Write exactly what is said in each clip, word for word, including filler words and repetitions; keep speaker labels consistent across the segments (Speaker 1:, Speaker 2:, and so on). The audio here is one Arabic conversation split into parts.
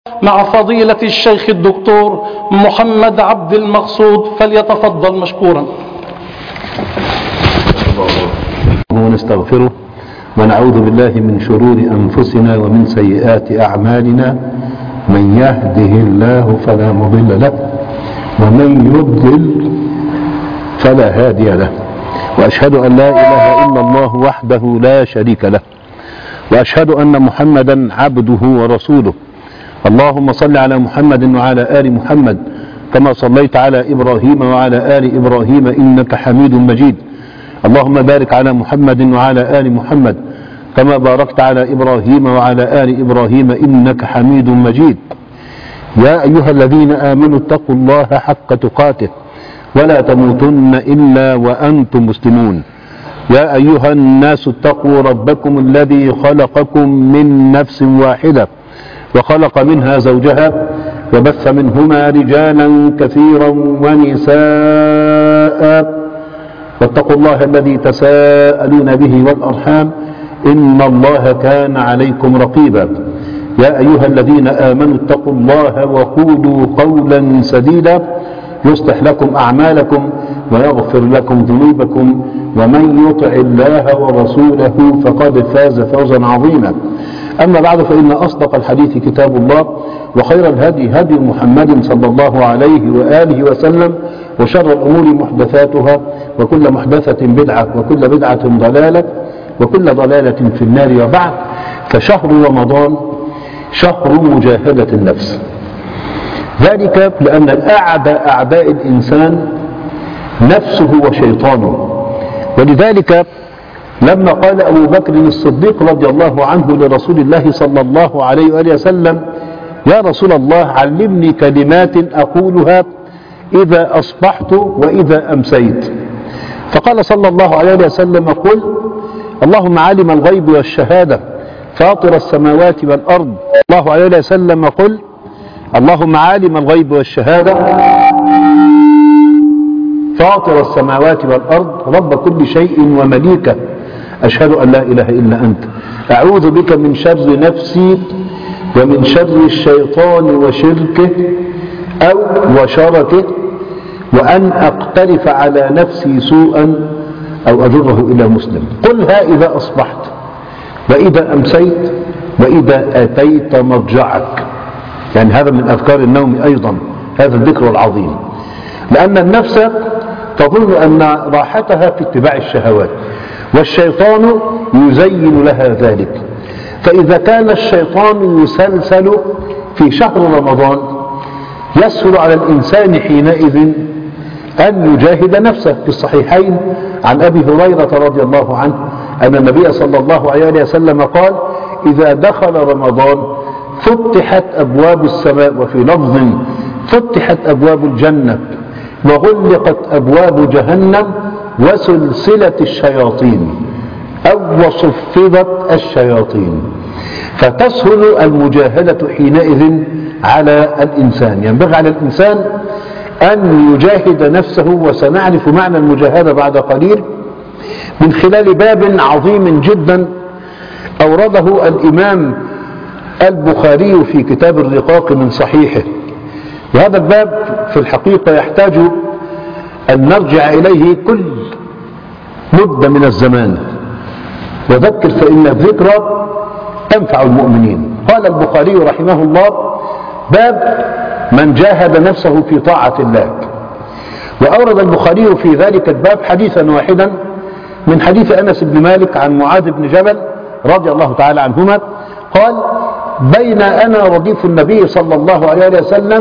Speaker 1: مع فضيلة الشيخ الدكتور محمد عبد المقصود، فليتفضل مشكورا.
Speaker 2: ونستغفره ونعوذ بالله من شرور أنفسنا ومن سيئات أعمالنا، من يهده الله فلا مضل له ومن يضلل فلا هادي له، وأشهد أن لا إله إلا الله وحده لا شريك له، وأشهد أن محمدا عبده ورسوله. اللهم صل على محمد وعلى آل محمد كما صليت على إبراهيم وعلى آل إبراهيم إنك حميد مجيد. اللهم بارك على محمد وعلى آل محمد كما باركت على إبراهيم وعلى آل إبراهيم إنك حميد مجيد. يا أيها الذين آمنوا اتقوا الله حق تقاته ولا تموتن إلا وأنتم مسلمون. يا أيها الناس اتقوا ربكم الذي خلقكم من نفس واحدة وخلق منها زوجها وبث منهما رجالا كثيرا ونساء، واتقوا الله الذي تساءلون به والأرحام إن الله كان عليكم رقيبا. يا أيها الذين آمنوا اتقوا الله وقولوا قولا سديدا يصلح لكم أعمالكم ويغفر لكم ذنوبكم، ومن يطع الله ورسوله فقد فاز فوزا عظيما. أما بعد، فإن أصدق الحديث كتاب الله، وخير الهدي هدي محمد صلى الله عليه وآله وسلم، وشر الأمور محدثاتها، وكل محدثة بدعة، وكل بدعة ضلالة، وكل ضلالة في النار. وبعد، فشهر رمضان شهر مجاهدة النفس، ذلك لأن الأعدى أعداء الإنسان نفسه وشيطانه. ولذلك لما قال أبو بكر الصديق رضي الله عنه لرسول الله صلى الله عليه وآله وسلم: يا رسول الله، علمني كلمات أقولها إذا أصبحت وإذا أمسيت. فقال صلى الله عليه وسلم: قل اللهم عالم الغيب والشهادة فاطر السماوات والأرض. الله عليه وسلم: قل اللهم عالم الغيب والشهادة فاطر السماوات والأرض رب كل شيء ومليكه، أشهد أن لا إله إلا أنت، أعوذ بك من شر نفسي ومن شر الشيطان وشركه أو وشركه، وأن أقترف على نفسي سوءا أو أجره إلى مسلم. قلها إذا أصبحت وإذا أمسيت وإذا أتيت مرجعك. يعني هذا من أذكار النوم أيضا، هذا الذكر العظيم، لأن النفس تظن أن راحتها في اتباع الشهوات، والشيطان يزين لها ذلك. فإذا كان الشيطان يسلسل في شهر رمضان، يسهل على الإنسان حينئذ أن يجاهد نفسه. في الصحيحين عن أبي هريرة رضي الله عنه أن النبي صلى الله عليه وسلم قال: إذا دخل رمضان فتحت أبواب السماء، وفي لفظ فتحت أبواب الجنة وغلقت أبواب جهنم وسلسلة الشياطين أو وصفدت الشياطين. فتسهل المجاهدة حينئذ على الإنسان. ينبغي على الإنسان أن يجاهد نفسه، وسنعرف معنى المجاهدة بعد قليل من خلال باب عظيم جدا أورده الإمام البخاري في كتاب الرقاق من صحيحه. وهذا الباب في الحقيقة يحتاج أن نرجع إليه كل مدة من الزمان، وذكر فإن الذكرى تنفع المؤمنين. قال البخاري رحمه الله: باب من جاهد نفسه في طاعة الله. وأورد البخاري في ذلك الباب حديثا واحدا من حديث أنس بن مالك عن معاذ بن جبل رضي الله تعالى عنهما قال: بين أنا رديف النبي صلى الله عليه وسلم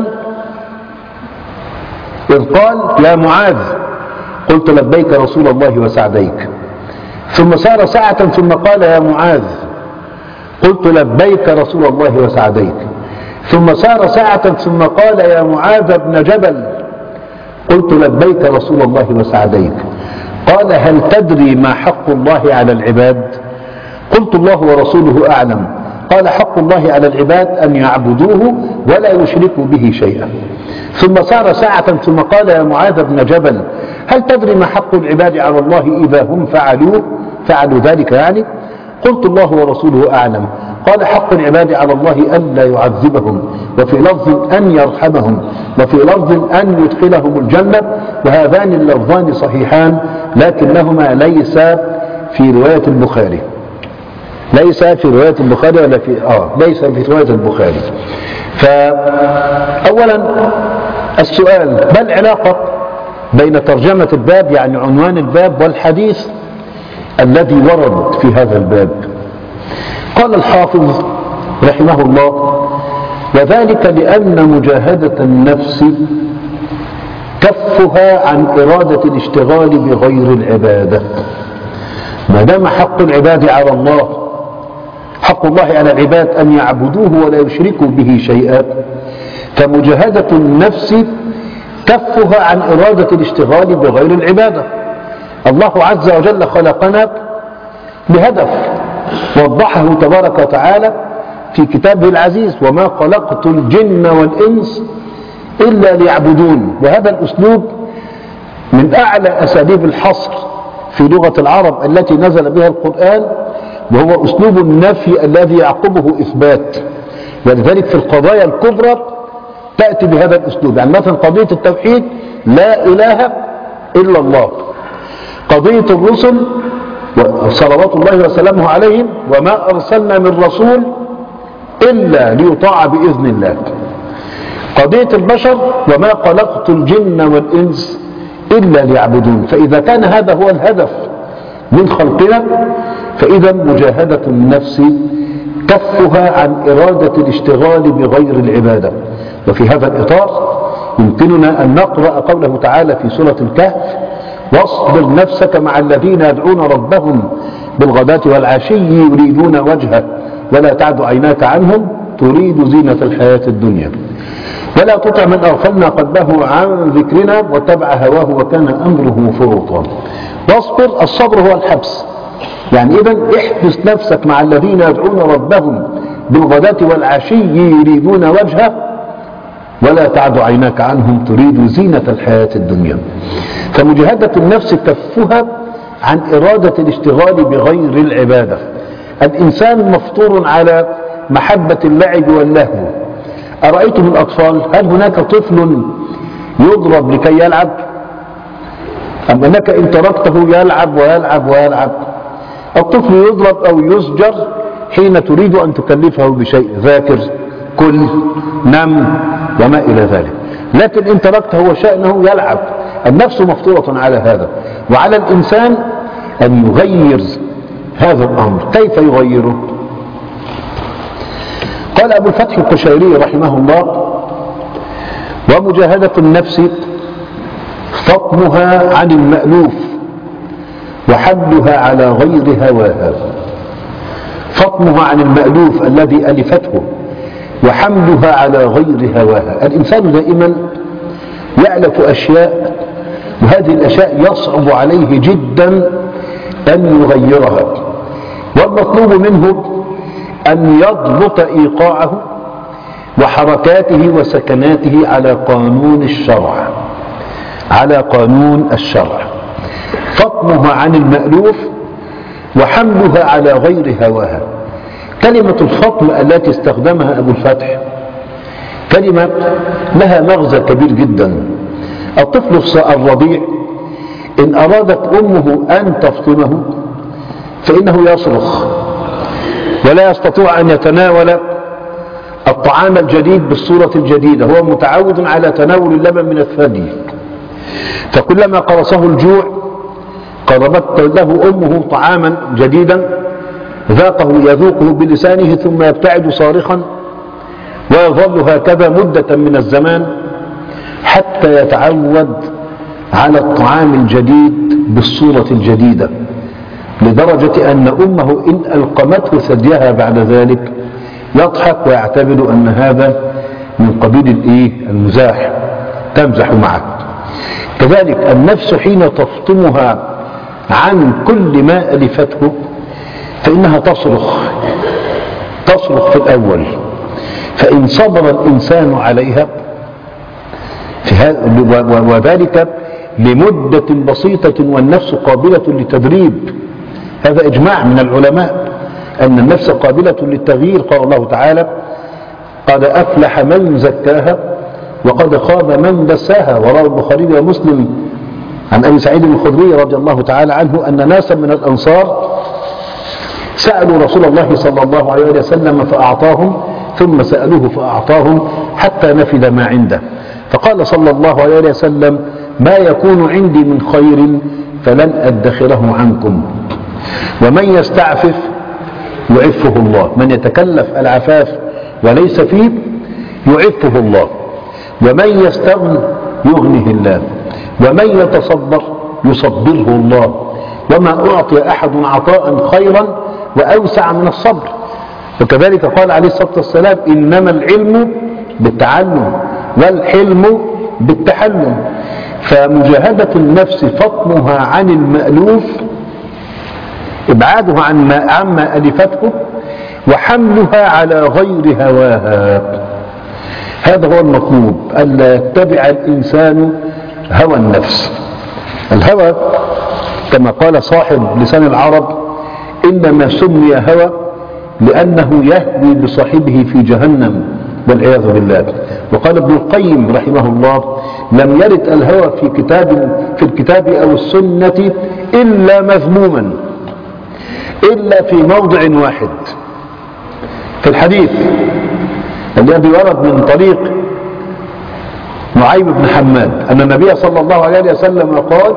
Speaker 2: إذ قال: يا معاذ، قلت: لبيك رسول الله وسعديك. ثم سار ساعة ثم قال: يا معاذ، قلت: لبيك رسول الله وسعديك. ثم سار ساعة ثم قال: يا معاذ بن جبل، قلت: لبيك رسول الله وسعديك. قال: هل تدري ما حق الله على العباد؟ قلت: الله ورسوله أعلم. قال: حق الله على العباد أن يعبدوه ولا يشركوا به شيئا. ثم سار ساعة ثم قال: يا معاذ بن جبل، هل تدري ما حق العباد على الله إذا هم فعلوه فعلوا ذلك يعني؟ قلت: الله ورسوله أعلم. قال حق العباد على الله ألا يعذبهم، وفي لفظ أن يرحمهم، وفي لفظ أن يدخلهم الجنة، وهذان اللفظان صحيحان لكنهما ليس في رواية البخاري، ليس في رواية البخاري ولا في آه ليس في رواية البخاري. فأولا السؤال: ما العلاقة بين ترجمة الباب يعني عنوان الباب والحديث الذي ورد في هذا الباب؟ قال الحافظ رحمه الله: وذلك لأن مجاهدة النفس كفها عن إرادة الاشتغال بغير العبادة. ما دام حق العباد على الله، حق الله على العباد أن يعبدوه ولا يشركوا به شيئا، فمجاهدة النفس كفها عن إرادة الاشتغال بغير العبادة. الله عز وجل خلقنا بهدف وضحه تبارك وتعالى في كتابه العزيز: وما خلقت الجن والإنس إلا ليعبدون. وهذا الأسلوب من أعلى أساليب الحصر في لغة العرب التي نزل بها القرآن، وهو أسلوب النفي الذي يعقبه إثبات. ولذلك في القضايا الكبرى تأتي بهذا الأسلوب. يعني مثلا قضية التوحيد: لا إله إلا الله. قضية الرسل صلوات الله وسلامه عليهم: وما أرسلنا من رسول إلا ليطاع بإذن الله. قضية البشر: وما خلقت الجن والإنس إلا ليعبدون. فإذا كان هذا هو الهدف من خلقنا، فإذا مجاهدة النفس كفها عن إرادة الاشتغال بغير العبادة. وفي هذا الإطار يمكننا أن نقرأ قوله تعالى في سورة الكهف: واصبر نفسك مع الذين يدعون ربهم بالغداة والعشي يريدون وجهه ولا تعد عيناك عنهم تريد زينة الحياة الدنيا ولا تطع من أغفلنا قلبه عن ذكرنا واتبع هواه وكان أمره فرطا. واصبر، الصبر هو الحبس. يعني إذن احبس نفسك مع الذين يدعون ربهم بالغداة والعشي يريدون وجهه ولا تعد عيناك عنهم تريد زينة الحياة الدنيا. فمجاهدة النفس كفها عن إرادة الاشتغال بغير العبادة. الإنسان مفطور على محبة اللعب واللهو. أرأيتم الأطفال؟ هل هناك طفل يضرب لكي يلعب؟ أم أنك إن تركته يلعب ويلعب ويلعب؟ الطفل يضرب أو يزجر حين تريد أن تكلفه بشيء: ذاكر، كل، نم، وما إلى ذلك. لكن إن تركته وشأنه يلعب. النفس مفطورة على هذا، وعلى الإنسان أن يغير هذا الأمر. كيف يغيره؟ قال أبو الفتح القشيري رحمه الله: ومجاهدة النفس فطمها عن المألوف وحملها على غير هواها. فطمها عن المألوف الذي ألفته وحملها على غير هواها. الإنسان دائما يألف أشياء، وهذه الأشياء يصعب عليه جدا أن يغيرها، والمطلوب منه أن يضبط إيقاعه وحركاته وسكناته على قانون الشرع، على قانون الشرع. فطمها عن المألوف وحملها على غير هواها. كلمة الفطم التي استخدمها أبو الفتح كلمة لها مغزى كبير جدا. الطفل الرضيع إن أرادت أمه أن تفطمه فإنه يصرخ ولا يستطيع أن يتناول الطعام الجديد بالصورة الجديدة. هو متعود على تناول اللبن من الثدي، فكلما قرصه الجوع قربت له أمه طعاما جديدا ذاقه يذوقه بلسانه ثم يبتعد صارخا، ويظل هكذا مدة من الزمان حتى يتعود على الطعام الجديد بالصورة الجديدة، لدرجة أن أمه إن ألقمته ثديها بعد ذلك يضحك ويعتبر أن هذا من قبيل الإيه؟ المزاح، تمزح معك. كذلك النفس حين تفطمها عن كل ما ألفته فإنها تصرخ تصرخ في الأول، فإن صبر الإنسان عليها في هذا وذلك لمدة بسيطة والنفس قابلة لتدريب. هذا إجماع من العلماء. أن النفس قابلة للتغيير. قال الله تعالى: قد أفلح من زكاها وقد خاب من دساها. وروى البخاري ومسلم عن أبي سعيد الخدري رضي الله تعالى عنه أن ناسا من الأنصار سألوا رسول الله صلى الله عليه وسلم فأعطاهم، ثم سألوه فأعطاهم حتى نفد ما عنده، فقال صلى الله عليه وسلم: ما يكون عندي من خير فلن أدخره عنكم، ومن يستعفف يعفه الله. من يتكلف العفاف وليس فيه يعفه الله، ومن يستغن يغنه الله، ومن يتصبر يصبره الله، وما أعطي أحد عطاء خيرا وأوسع من الصبر. وكذلك قال عليه الصلاة والسلام: إنما العلم بالتعلم والحلم بالتحلم. فمجاهدة النفس فطمها عن المألوف، إبعادها عن ما عما ألفته، وحملها على غير هواها. هذا هو المطلوب، ألا يتبع الإنسان هوى النفس. الهوى كما قال صاحب لسان العرب: إنما سمي هوى لأنه يهوي بصاحبه في جهنم والعياذ بالله. وقال ابن القيم رحمه الله: لم يرد الهوى في كتاب في الكتاب أو السنة إلا مذموما، إلا في موضع واحد، في الحديث الذي ورد من طريق نعيم بن حماد أن النبي صلى الله عليه وسلم قال: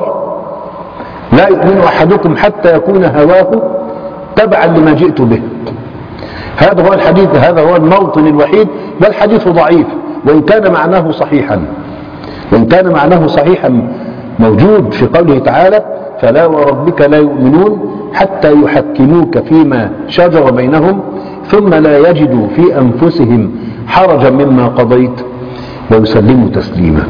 Speaker 2: لا يؤمن أحدكم حتى يكون هواه تبعا لما جئت به. هذا هو الحديث، هذا هو الموطن الوحيد، والحديث ضعيف وإن كان معناه صحيحا، وإن كان معناه صحيحا موجود في قوله تعالى: فلا وربك لا يؤمنون حتى يحكموك فيما شجر بينهم ثم لا يجدوا في أنفسهم حرجا مما قضيت ويسلموا تسليما.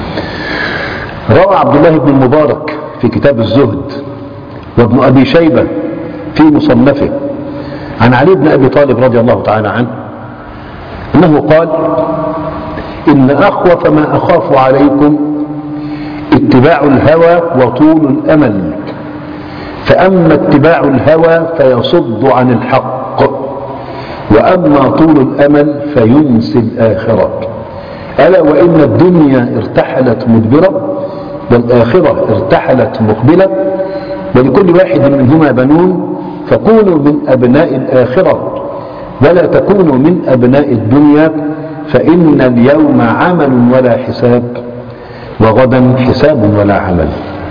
Speaker 2: روى عبد الله بن المبارك في كتاب الزهد، وابن أبي شيبة في مصنفه، عن علي بن أبي طالب رضي الله تعالى عنه أنه قال: إن أخوف ما أخاف عليكم اتباع الهوى وطول الأمل، فأما اتباع الهوى فيصد عن الحق، وأما طول الأمل فينسي الآخرة. ألا وإن الدنيا ارتحلت مدبرة والآخرة ارتحلت مقبلة، ولكل واحد منهما بنون، فكونوا من أبناء الآخرة ولا تكونوا من أبناء الدنيا، فإن اليوم عمل ولا حساب، وغدا حساب ولا عمل.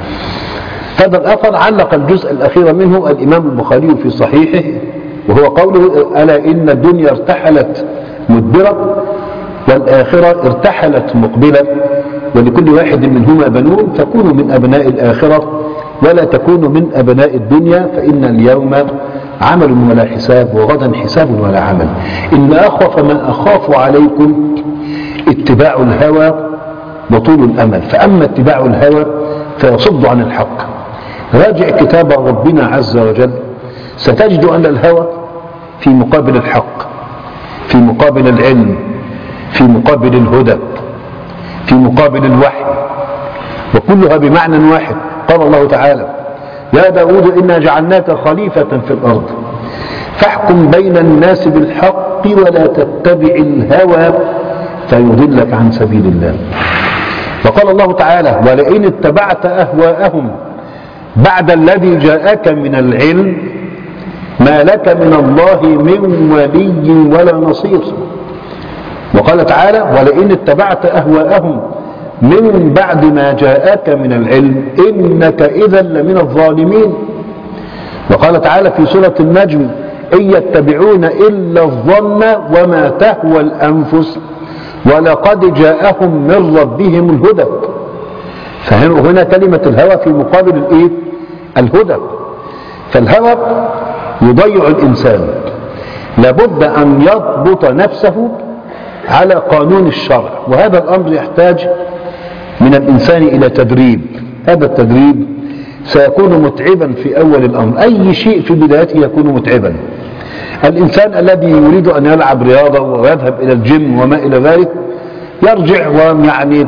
Speaker 2: هذا الأثر علق الجزء الأخير منه الإمام البخاري في صحيحه، وهو قوله: ألا إن الدنيا ارتحلت مدبرة والآخرة ارتحلت مقبلة، ولكل واحد منهما بنون، فكونوا من أبناء الآخرة ولا تكونوا من أبناء الدنيا، فإن اليوم عمل ولا حساب، وغدا حساب ولا عمل. إن أخوف ما أخاف عليكم اتباع الهوى وطول الأمل، فأما اتباع الهوى فيصد عن الحق. راجع كتاب ربنا عز وجل ستجد أن الهوى في مقابل الحق، في مقابل العلم، في مقابل الهدى، في مقابل الوحي، وكلها بمعنى واحد. قال الله تعالى: يا داود إنا جعلناك خليفة في الأرض فاحكم بين الناس بالحق ولا تتبع الهوى فيضلك عن سبيل الله. وقال الله تعالى: ولئن اتبعت أهواءهم بعد الذي جاءك من العلم ما لك من الله من ولي ولا نصير. وقال تعالى: ولئن اتبعت أهواءهم من بعد ما جاءك من العلم إنك إذا لمن الظالمين. وقال تعالى في سورة النجم: إن يتبعون إلا الظن وما تهوى الأنفس ولقد جاءهم من ربهم الهدى. فهنا كلمة الهوى في مقابل الإيه؟ الهدى. فالهوى يضيع الإنسان، لابد أن يضبط نفسه على قانون الشرع، وهذا الأمر يحتاج من الإنسان إلى تدريب. هذا التدريب سيكون متعبا في أول الأمر، أي شيء في بدايته يكون متعبا. الإنسان الذي يريد أن يلعب رياضة ويذهب إلى الجيم وما إلى ذلك يرجع ويعني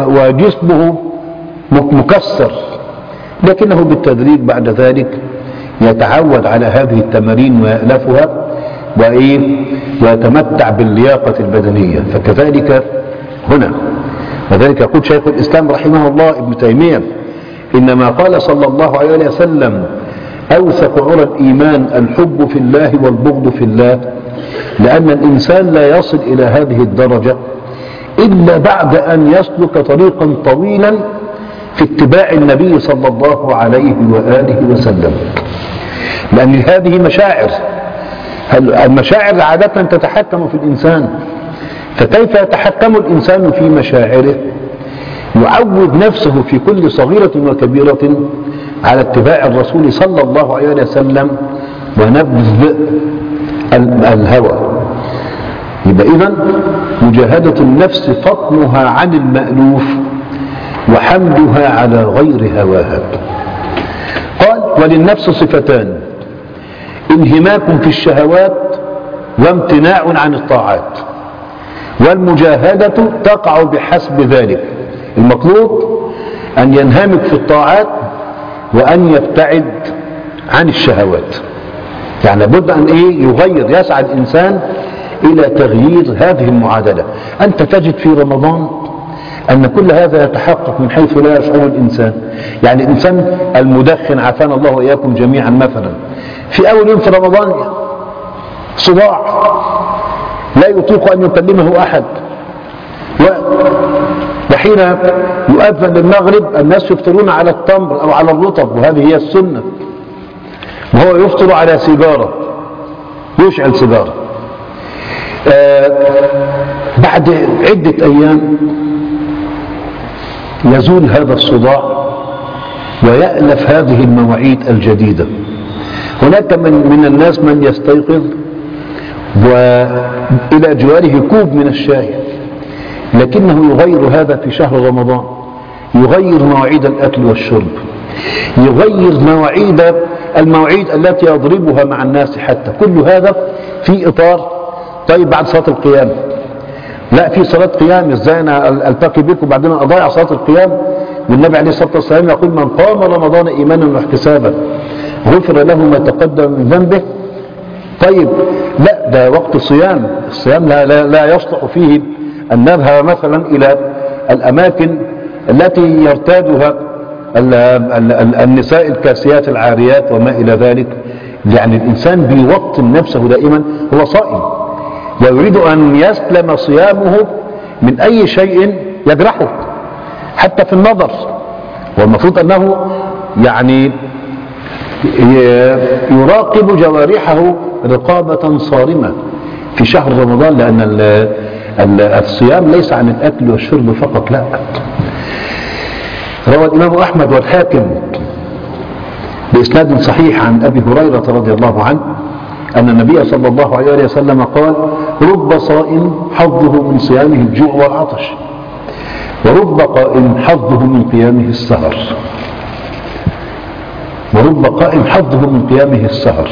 Speaker 2: وجسمه مكسر، لكنه بالتدريب بعد ذلك يتعود على هذه التمارين ويألفها وإيه ويتمتع باللياقة البدنية. فكذلك هنا، وذلك يقول شيخ الإسلام رحمه الله ابن تيمية: إنما قال صلى الله عليه وسلم أوثق عرى الإيمان الحب في الله والبغض في الله، لأن الإنسان لا يصل إلى هذه الدرجة إلا بعد أن يسلك طريقا طويلا في اتباع النبي صلى الله عليه وآله وسلم، لأن هذه مشاعر، المشاعر عادة تتحكم في الإنسان، فكيف يتحكم الإنسان في مشاعره؟ يعود نفسه في كل صغيرة وكبيرة على اتباع الرسول صلى الله عليه وسلم ونبذ الهوى. يبقى إذن مجاهدة النفس فطنها عن المألوف وحملها على غير هواها. قال: وللنفس صفتان: انهماك في الشهوات وامتناع عن الطاعات، والمجاهدة تقع بحسب ذلك. المطلوب أن ينهمك في الطاعات وأن يبتعد عن الشهوات، يعني لابد أن إيه يغير، يسعى الإنسان إلى تغيير هذه المعادلة. أنت تجد في رمضان أن كل هذا يتحقق من حيث لا يشعر الإنسان. يعني الإنسان المدخن عافانا الله وإياكم جميعا مثلا، في أول يوم في رمضان صداع لا يطيق أن يكلمه أحد، وحين يؤذن المغرب الناس يفطرون على التمر أو على الرطب، وهذه هي السنة، وهو يفطر على سيجارة، يشعل سيجارة. آه بعد عدة أيام يزول هذا الصداع ويألف هذه المواعيد الجديدة. هناك من, من الناس من يستيقظ وإلى جواره كوب من الشاي، لكنه يغير هذا في شهر رمضان، يغير مواعيد الأكل والشرب، يغير مواعيد المواعيد التي يضربها مع الناس، حتى كل هذا في إطار طيب بعد صلاة القيام، لا في صلاة قيام، ازاي انا التقي بكم وبعدين اضيع صلاة القيام؟ والنبي عليه الصلاة والسلام يقول: من قام رمضان ايمانا واحتسابا غفر له ما تقدم من ذنبه. طيب لا، ده وقت صيام، الصيام لا, لا, لا يصلح فيه ان نذهب مثلا الى الاماكن التي يرتادها النساء الكاسيات العاريات وما الى ذلك. يعني الانسان بيوطن نفسه دائما، هو صائم ويريد أن يسلم صيامه من أي شيء يجرحه حتى في النظر، والمفروض أنه يعني يراقب جوارحه رقابة صارمة في شهر رمضان، لأن الصيام ليس عن الأكل والشرب فقط، لا. روى الإمام أحمد والحاكم بإسناد صحيح عن أبي هريرة رضي الله عنه أن النبي صلى الله عليه وسلم قال: رب صائم حظه من صيامه الجوع والعطش، ورب قائم حظه من قيامه السهر، ورب قائم حظه من قيامه السهر.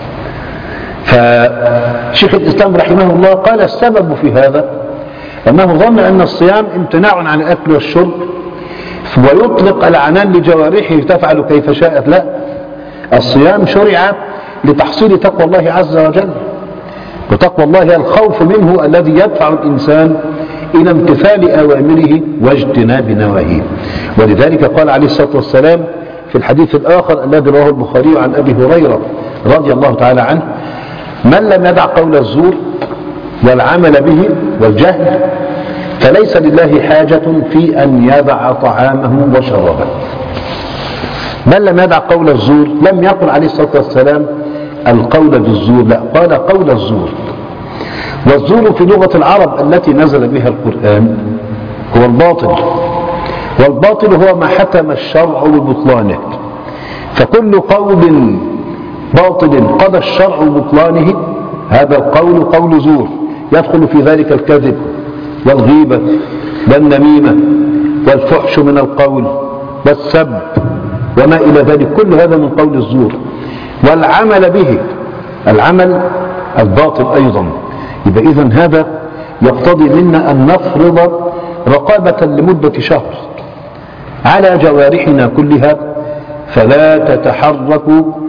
Speaker 2: فشيخ الإسلام رحمه الله قال: السبب في هذا أنه ظن أن الصيام امتناع عن الأكل والشرب، ويطلق العنان لجوارحه تفعل كيف شاءت. لا، الصيام شرع لتحصيل تقوى الله عز وجل، وتقوى الله هي الخوف منه الذي يدفع الإنسان إلى امتثال أوامره واجتناب نواهيه. ولذلك قال عليه الصلاة والسلام في الحديث الآخر الذي رواه البخاري عن أبي هريرة رضي الله تعالى عنه: من لم يدع قول الزور والعمل به والجهل فليس لله حاجة في أن يدع طعامه وشرابه. من لم يدع قول الزور، لم يقل عليه الصلاة والسلام القول بالزور، لا، قال قول الزور. والزور في لغة العرب التي نزل بها القرآن هو الباطل، والباطل هو ما حكم الشرع ببطلانه. فكل قول باطل قضى الشرع ببطلانه هذا القول قول زور، يدخل في ذلك الكذب والغيبة والنميمة والفحش من القول والسب وما إلى ذلك، كل هذا من قول الزور. والعمل به، العمل الباطل أيضا. يبقى إذن هذا يقتضي منا أن نفرض رقابة لمدة شهر على جوارحنا كلها، فلا تتحرك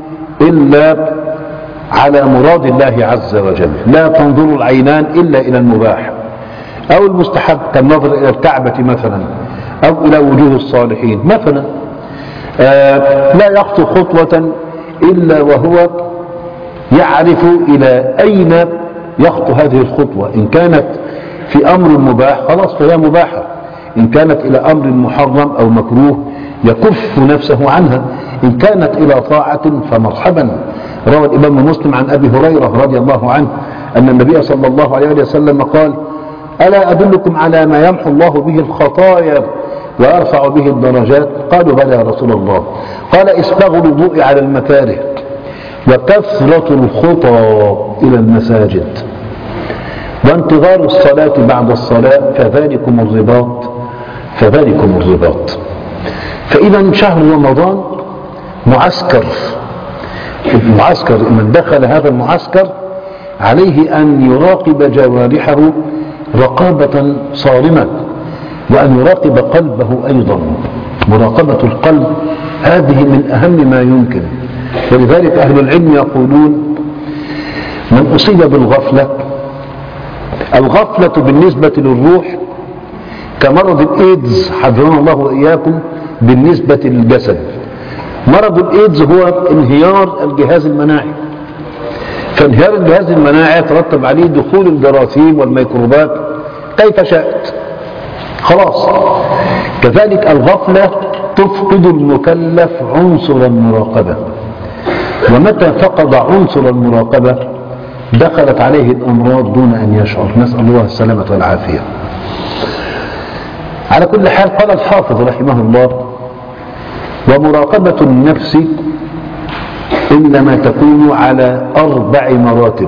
Speaker 2: إلا على مراد الله عز وجل، لا تنظر العينان إلا إلى المباح أو المستحب كالنظر إلى الكعبة مثلا أو إلى وجوه الصالحين مثلا. آه لا يخطو خطوة إلا وهو يعرف إلى أين يخطو هذه الخطوة. إن كانت في أمر مباح خلاص فهي مباحة، إن كانت إلى أمر محرم أو مكروه يكف نفسه عنها، إن كانت إلى طاعة فمرحبا. روى الإمام مسلم عن أبي هريرة رضي الله عنه أن النبي صلى الله عليه وسلم قال: ألا أدلكم على ما يمحو الله به الخطايا ويرفع به الدرجات؟ قالوا: بلى يا رسول الله. قال: إسباغ الوضوء على المكاره وكثرة الخطى إلى المساجد وانتظار الصلاة بعد الصلاة فذلكم الرباط فذلكم الرباط. فإذا شهر رمضان معسكر، المعسكر من دخل هذا المعسكر عليه أن يراقب جوارحه رقابة صارمة، وأن يراقب قلبه أيضا. مراقبة القلب هذه من أهم ما يمكن، ولذلك أهل العلم يقولون: من أصيب بالغفلة، الغفلة بالنسبة للروح كمرض الإيدز حفظنا الله وإياكم بالنسبة للجسد. مرض الإيدز هو انهيار الجهاز المناعي، فانهيار الجهاز المناعي يترتب عليه دخول الجراثيم والميكروبات كيف شاءت، خلاص. كذلك الغفلة تفقد المكلف عنصر المراقبة، ومتى فقد عنصر المراقبة دخلت عليه الأمراض دون أن يشعر، نسأل الله السلامة والعافية. على كل حال قال الحافظ رحمه الله: ومراقبة النفس إنما تكون على أربع مراتب.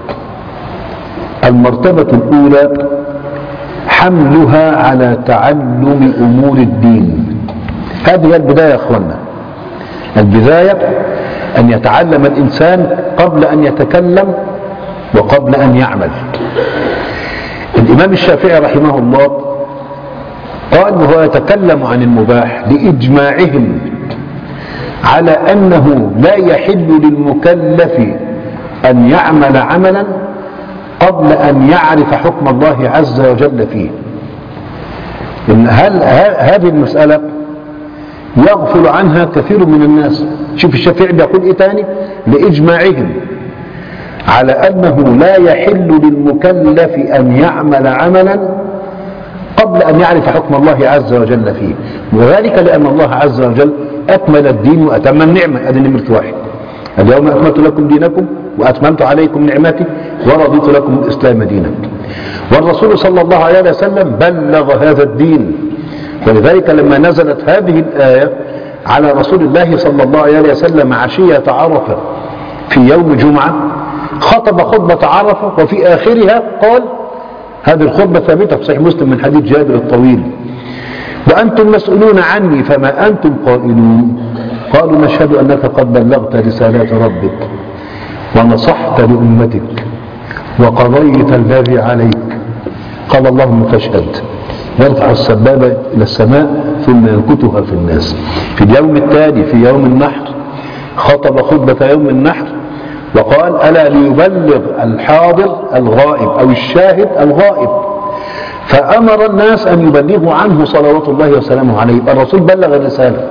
Speaker 2: المرتبة الأولى حملها على تعلم أمور الدين. هذه البداية يا أخوانا، البداية أن يتعلم الإنسان قبل أن يتكلم وقبل أن يعمل. الإمام الشافعي رحمه الله قال وهو يتكلم عن المباح لإجماعهم على أنه لا يحل للمكلف أن يعمل عملا قبل أن يعرف حكم الله عز وجل فيه. إن هل هذه المسألة يغفل عنها كثير من الناس. شوف الشافعي بيقول إيه تاني: لإجماعهم على أنه لا يحل للمكلف أن يعمل عملا قبل أن يعرف حكم الله عز وجل فيه، وذلك لأن الله عز وجل أكمل الدين وأتم النعمة. هذه نمرة واحد: اليوم أكملت لكم دينكم وأتممت عليكم نعمتي ورضيت لكم الإسلام دينا. والرسول صلى الله عليه وسلم بلغ هذا الدين، ولذلك لما نزلت هذه الآية على رسول الله صلى الله عليه وسلم عشية عرفة في يوم جمعة خطب خطبة عرفة، وفي آخرها قال: هذه الخطبة ثابتة في صحيح مسلم من حديث جابر الطويل: وأنتم مسؤولون عني فما أنتم قائلون؟ قالوا: نشهد أنك قد بلغت رسالات ربك ونصحت لأمتك وقضيت الذي عليك. قال: اللهم فاشهد. يرفع السبابة إلى السماء ثم ينكتها في الناس. في اليوم التالي في يوم النحر خطب خطبة يوم النحر وقال: ألا ليبلغ الحاضر الغائب أو الشاهد الغائب. فأمر الناس أن يبلغوا عنه صلوات الله وسلامه عليه. الرسول بلغ الرسالة،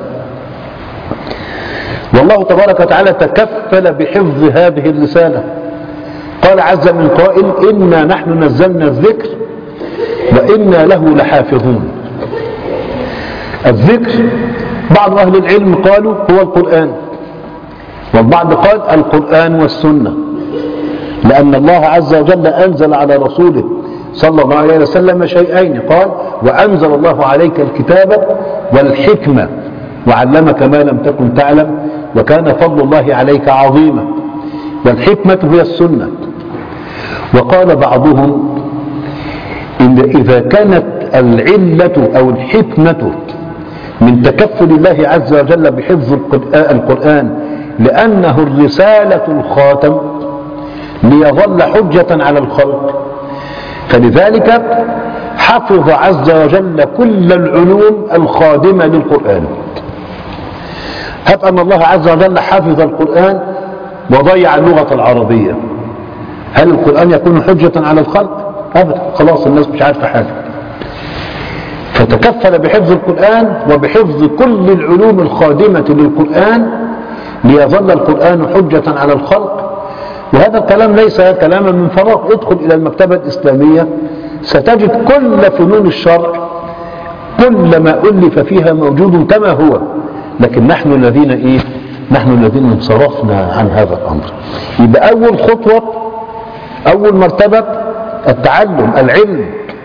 Speaker 2: والله تبارك وتعالى تكفل بحفظ هذه الرسالة. قال عز من قائل: إنا نحن نزلنا الذكر وإنا له لحافظون. الذكر بعض أهل العلم قالوا هو القرآن، والبعض قال القرآن والسنة، لأن الله عز وجل أنزل على رسوله صلى الله عليه وسلم شيئين. قال: وأنزل الله عليك الكتاب والحكمة وعلمك ما لم تكن تعلم وكان فضل الله عليك عظيما. والحكمة هي السنة. وقال بعضهم إن إذا كانت العلة أو الحكمة من تكفل الله عز وجل بحفظ القرآن لأنه الرسالة الخاتم ليظل حجة على الخلق، فلذلك حفظ عز وجل كل العلوم الخادمة للقرآن. هب أن الله عز وجل حفظ القرآن وضيع اللغة العربية، هل القرآن يكون حجة على الخلق؟ أبدا، خلاص الناس مش عارفة حاجة. فتكفل بحفظ القرآن وبحفظ كل العلوم الخادمة للقرآن ليظل القرآن حجة على الخلق. وهذا الكلام ليس كلاما من فراغ، ادخل إلى المكتبة الإسلامية ستجد كل فنون الشرع كل ما ألف فيها موجود كما هو، لكن نحن الذين إيه؟ نحن الذين انصرفنا عن هذا الأمر. يبقى أول خطوة، أول مرتبة التعلم، العلم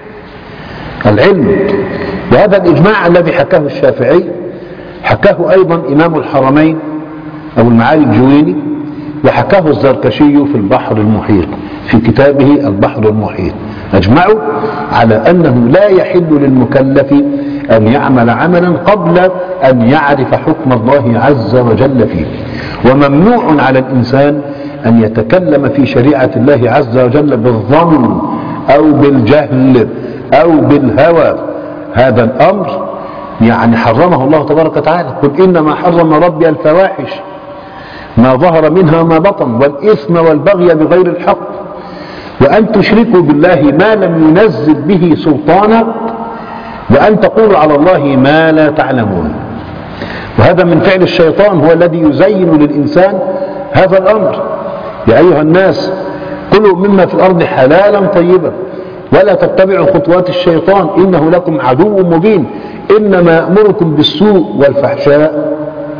Speaker 2: العلم وهذا الإجماع الذي حكاه الشافعي حكاه أيضا إمام الحرمين أبو المعالي الجويني، وحكاه الزركشي في البحر المحيط في كتابه البحر المحيط. أجمعوا على أنه لا يحل للمكلف أن يعمل عملا قبل أن يعرف حكم الله عز وجل فيه، وممنوع على الإنسان أن يتكلم في شريعة الله عز وجل بالظن أو بالجهل أو بالهوى. هذا الأمر يعني حرمه الله تبارك وتعالى، قل إنما حرم ربي الفواحش ما ظهر منها وما بطن والإثم والبغي بغير الحق وأن تشركوا بالله ما لم ينزل به سلطانا وأن تقولوا على الله ما لا تعلمون. وهذا من فعل الشيطان، هو الذي يزين للإنسان هذا الأمر. يا أيها الناس كلوا مما في الأرض حلالا طيبا ولا تتبعوا خطوات الشيطان إنه لكم عدو مبين إنما يأمركم بالسوء والفحشاء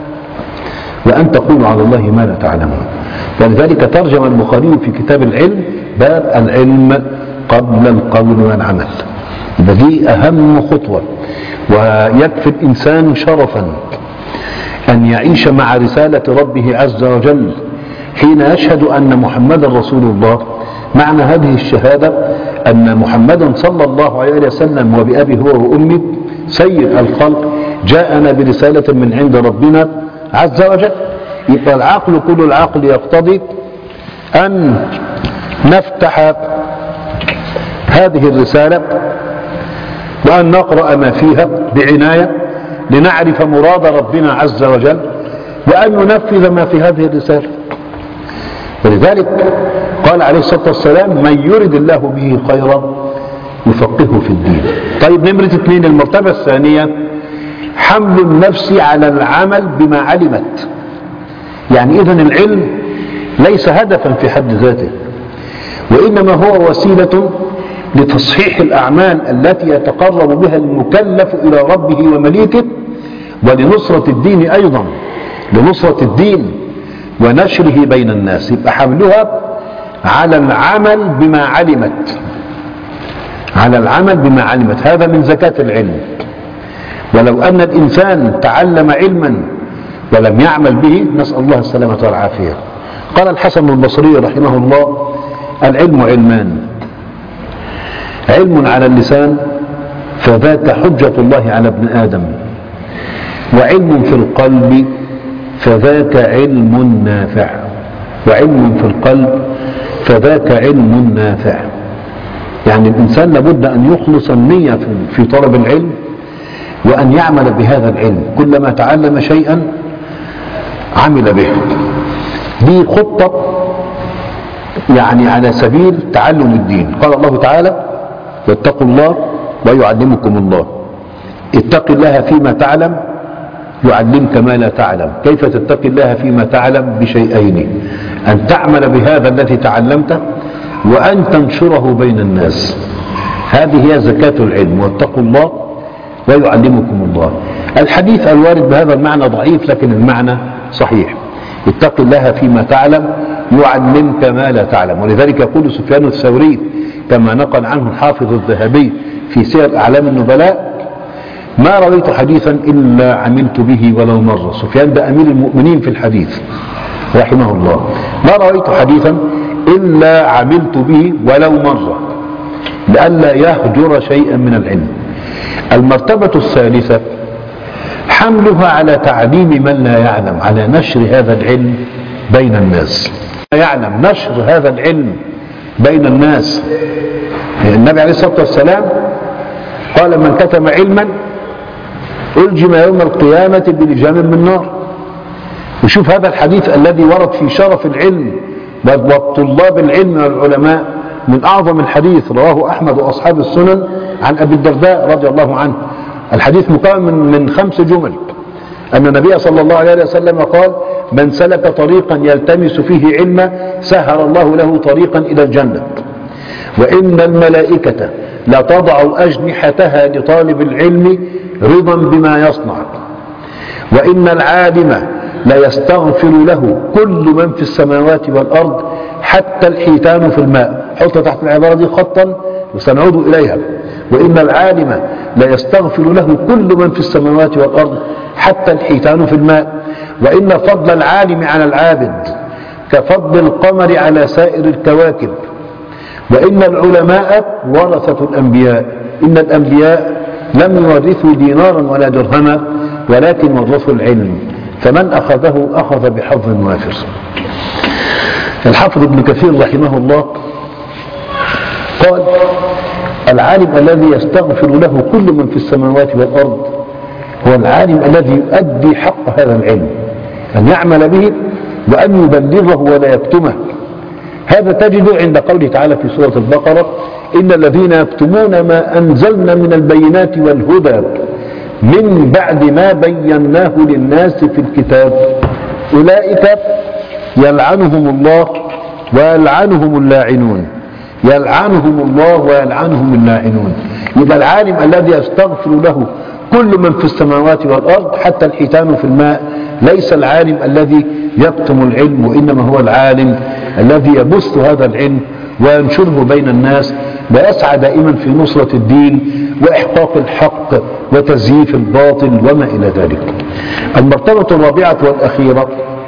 Speaker 2: وأن تقولوا على الله ما لا تعلمون. ولذلك ترجم البخاري في كتاب العلم باب العلم قبل القول والعمل. دي أهم خطوة. ويكفي الإنسان شرفا أن يعيش مع رسالة ربه عز وجل حين يشهد أن محمدا رسول الله. معنى هذه الشهادة أن محمدا صلى الله عليه وسلم وبأبي هو وأمي سيد الخلق جاءنا برسالة من عند ربنا عز وجل. يبقى العقل كل العقل يقتضي أن نفتح هذه الرسالة وأن نقرأ ما فيها بعناية لنعرف مراد ربنا عز وجل وأن ننفذ ما في هذه الرسالة. ولذلك قال عليه الصلاة والسلام من يرد الله به خيرا يفقهه في الدين. طيب نمرة اثنين، المرتبة الثانية حمل النفس على العمل بما علمت. يعني إذن العلم ليس هدفا في حد ذاته، وإنما هو وسيلة لتصحيح الأعمال التي يتقرب بها المكلف إلى ربه ومليكه ولنصرة الدين أيضا، لنصرة الدين ونشره بين الناس. يبقى حملها على العمل بما علمت، على العمل بما علمت. هذا من زكاة العلم. ولو أن الإنسان تعلم علما ولم يعمل به نسأل الله السلامة والعافية. قال الحسن البصري رحمه الله العلم علمان، علم على اللسان فذاك حجة الله على ابن آدم، وعلم في القلب فذاك علم نافع، وعلم في القلب فذاك علم نافع. يعني الإنسان لابد أن يخلص النية في طلب العلم وأن يعمل بهذا العلم، كلما تعلم شيئا عمل به. دي خطة يعني على سبيل تعلم الدين. قال الله تعالى واتقوا الله ويعلمكم الله. اتق الله فيما تعلم يعلمك ما لا تعلم. كيف تتقي الله فيما تعلم؟ بشيئين، أن تعمل بهذا الذي تعلمته وأن تنشره بين الناس. هذه هي زكاة العلم. واتقوا الله ويعلمكم الله. الحديث الوارد بهذا المعنى ضعيف لكن المعنى صحيح. اتق الله فيما تعلم يعلمك ما لا تعلم. ولذلك يقول سفيان الثوري كما نقل عنه الحافظ الذهبي في سير أعلام النبلاء ما رويت حديثا إلا عملت به ولو مرة. سفيان ده أمير المؤمنين في الحديث رحمه الله. ما رويت حديثا إلا عملت به ولو مرة لئلا يهجر شيئا من العلم. المرتبة الثالثة حملها على تعليم من لا يعلم، على نشر هذا العلم بين الناس. لا يعلم، نشر هذا العلم بين الناس. النبي عليه الصلاة والسلام قال من كتم علما ألجم يوم القيامة بلجام من نار. وشوف هذا الحديث الذي ورد في شرف العلم والطلاب العلم والعلماء، من أعظم الحديث رواه أحمد وأصحاب السنن عن أبي الدرداء رضي الله عنه. الحديث مكون من خمس جمل. أن النبي صلى الله عليه وسلم قال: من سلك طريقا يلتمس فيه علما سهل الله له طريقا إلى الجنة، وإن الملائكة لتضع أجنحتها لطالب العلم رضا بما يصنع، وإن العالم ليستغفر له كل من في السماوات والأرض حتى الحيتان في الماء. حط تحت العبارة دي خطا وسنعود إليها. وإن العالم ليستغفر له كل من في السماوات والأرض حتى الحيتان في الماء، وإن فضل العالم على العابد كفضل القمر على سائر الكواكب، وإن العلماء ورثة الأنبياء، إن الأنبياء لم يورثوا دينارا ولا درهما ولكن ورثوا العلم، فمن أخذه أخذ بحظ وافر. الحافظ ابن كثير رحمه الله قال: العالم الذي يستغفر له كل من في السماوات والأرض هو العالم الذي يؤدي حق هذا العلم، أن يعمل به وأن يبلغه ولا يكتمه. هذا تجد عند قوله تعالى في سورة البقرة: إن الذين يكتمون ما أنزلنا من البينات والهدى من بعد ما بيناه للناس في الكتاب أولئك يلعنهم الله ويلعنهم اللاعنون، يلعنهم الله ويلعنهم اللاعنون. يبقى العالم الذي يستغفر له كل من في السماوات والأرض حتى الحيتان في الماء ليس العالم الذي يكتم العلم، وإنما هو العالم الذي يبث هذا العلم وينشره بين الناس، ويسعى دائما في نصرة الدين وإحقاق الحق وتزييف الباطل وما إلى ذلك. المرتبة الرابعة والأخيرة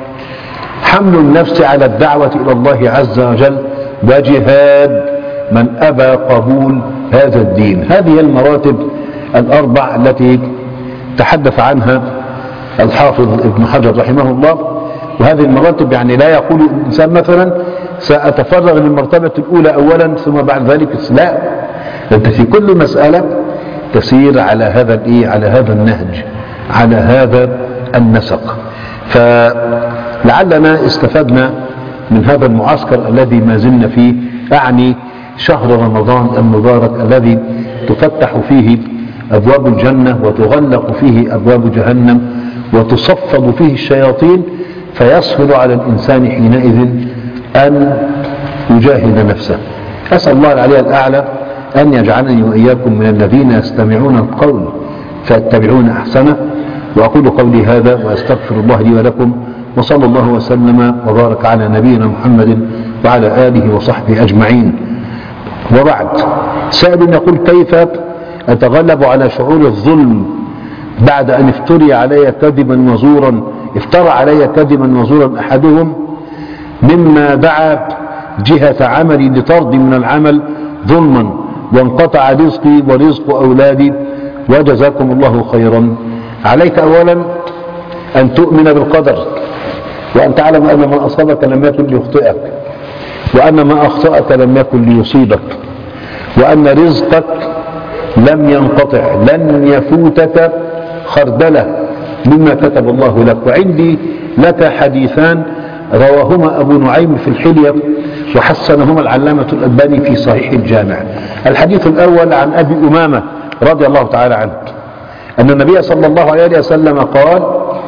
Speaker 2: حمل النفس على الدعوة إلى الله عز وجل وجهاد من أبى قبول هذا الدين. هذه المراتب الأربع التي تحدث عنها الحافظ ابن حجر رحمه الله. وهذه المراتب يعني لا يقول الإنسان مثلا سأتفرغ للمرتبة الأولى أولا ثم بعد ذلك لا، أنت في كل مسألة تسير على هذا الإيه على هذا النهج، على هذا النسق. فلعلنا استفدنا من هذا المعسكر الذي ما زلنا فيه، أعني شهر رمضان المبارك الذي تفتح فيه أبواب الجنة وتغلق فيه أبواب جهنم وتصفد فيه الشياطين، فيسهل على الإنسان حينئذ أن يجاهد نفسه. أسأل الله العلي الأعلى أن يجعلني وإياكم من الذين يستمعون القول فيتبعون أحسنه. وأقول قولي هذا وأستغفر الله لي ولكم، وصلى الله وسلم وبارك على نبينا محمد وعلى آله وصحبه أجمعين. وبعد، سائل يقول: كيف أتغلب على شعور الظلم بعد أن افتري علي كذبا وزورا افترى علي كذبا وزورا أحدهم مما دعا جهة عملي لطردي من العمل ظلما وانقطع رزقي ورزق أولادي، وجزاكم الله خيرا. عليك أولا أن تؤمن بالقدر، وأن تعلم أن ما أصابك لم يكن ليخطئك، وأن ما أخطأك لم يكن ليصيبك، وأن رزقك لم ينقطع، لن يفوتك خردلة مما كتب الله لك. وعندي لك حديثان رواهما أبو نعيم في الحلية وحسنهما العلامة الألباني في صحيح الجامع. الحديث الأول عن أبي أمامة رضي الله تعالى عنه أن النبي صلى الله عليه وسلم قال: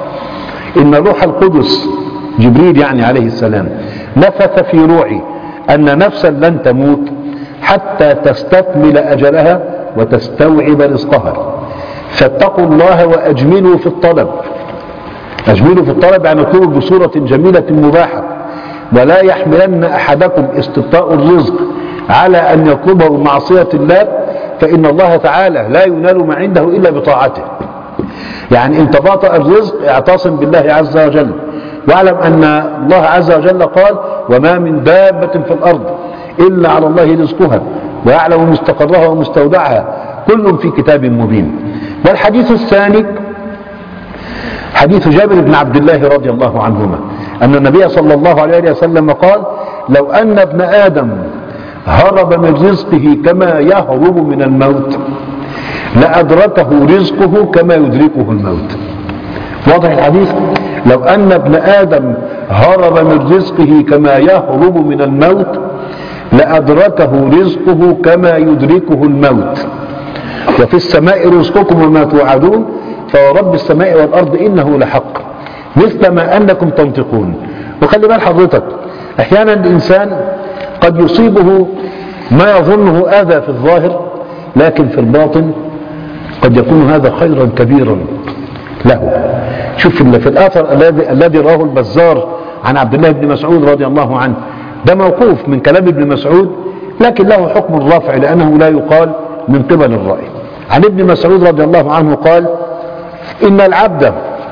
Speaker 2: إن روح القدس، جبريل يعني عليه السلام، نفث في روعي أن نفسا لن تموت حتى تستكمل أجلها وتستوعب رزقها، فاتقوا الله وأجملوا في الطلب. أجملوا في الطلب يعني اطلبوا بصورة جميلة مباحة، ولا يحملن أحدكم استبطاء الرزق على أن يطلبه معصية الله، فإن الله تعالى لا ينال ما عنده إلا بطاعته. يعني إن تباطأ الرزق اعتصم بالله عز وجل، واعلم أن الله عز وجل قال: وما من دابة في الأرض إلا على الله رزقها ويعلم مستقرها ومستودعها كل في كتاب مبين. والحديث الثاني حديث جابر بن عبد الله رضي الله عنهما أن النبي صلى الله عليه وسلم قال: لو أن ابن آدم هرب من رزقه كما يهرب من الموت لأدركه رزقه كما يدركه الموت. واضح الحديث؟ لو أن ابن آدم هرب من رزقه كما يهرب من الموت لأدركه رزقه كما يدركه الموت. وفي السماء رزقكم وما توعدون فورب السماء والأرض إنه لحق مثل ما أنكم تنطقون. وخلي بال حضرتك، أحيانا الإنسان قد يصيبه ما يظنه أذى في الظاهر، لكن في الباطن قد يكون هذا خيرا كبيرا له. شوف في الآثر الذي الذي رواه البزار عن عبد الله بن مسعود رضي الله عنه، ده موقوف من كلام ابن مسعود لكن له حكم الرفع لأنه لا يقال من قبل الرأي. عن ابن مسعود رضي الله عنه قال: إن العبد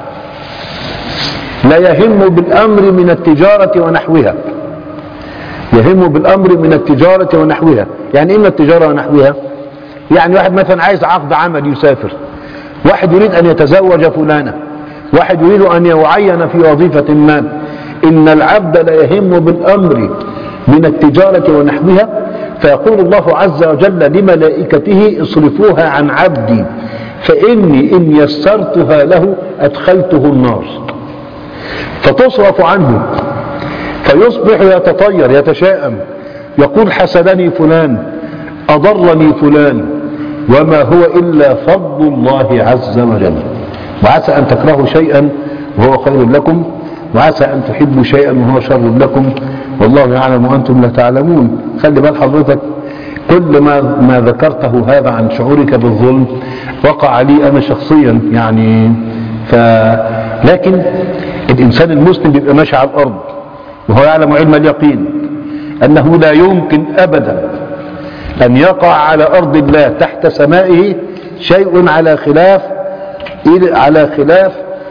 Speaker 2: لا يهم بالأمر من التجارة ونحوها. يهم بالأمر من التجارة ونحوها، يعني إيه من التجارة ونحوها؟ يعني واحد مثلا عايز عقد عمل يسافر، واحد يريد أن يتزوج فلانة، واحد يريد أن يعين في وظيفة ما. إن العبد لا يهم بالأمر من التجارة ونحوها، فيقول الله عز وجل لملائكته: اصرفوها عن عبدي فإني إن يسرتها له أدخلته النار. فتصرف عنه فيصبح يتطير يتشائم يقول: حسدني فلان، أضرني فلان، وما هو إلا فضل الله عز وجل. وعسى أن تكرهوا شيئا وهو خير لكم، وعسى أن تحبوا شيئا وهو شر لكم، والله يعلم وأنتم لا تعلمون. خلي بال حضرتك، كل ما ما ذكرته هذا عن شعورك بالظلم وقع لي أنا شخصيا يعني. ف لكن الإنسان المسلم بيبقى ماشي على الأرض وهو يعلم علم اليقين أنه لا يمكن أبدا أن يقع على أرض الله تحت سمائه شيء على خلاف على خلاف